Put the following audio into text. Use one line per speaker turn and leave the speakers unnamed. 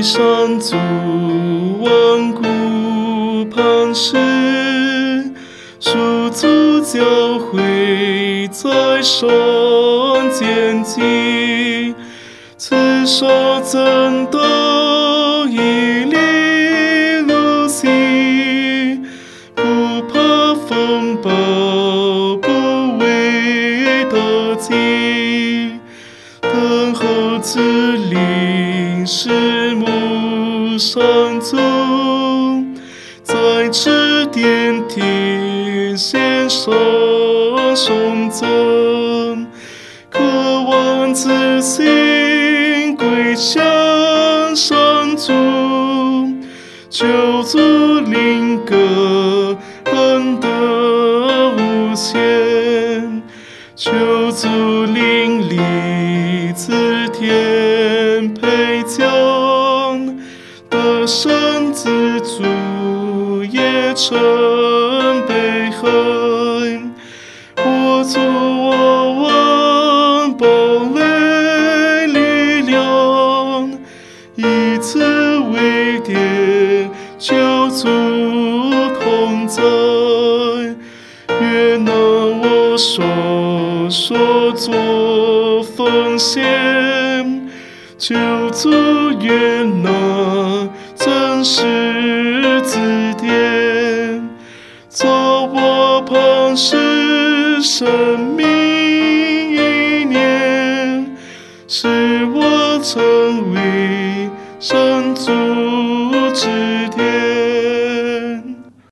上主万古磐石，属主教会在山间基，此手真道以利路西，不怕风暴，不畏得击，等候之灵是牧上主，在此殿天献上颂赞，渴望之心归向上主，求主灵歌恩德无限，求主灵力赐天配将，得胜之主也成悲恨，我主我王堡垒力量，以此为殿，求主同在，愿那我所作奉献，求主愿那真实之殿，做我磐石生命意念，使我成为上主之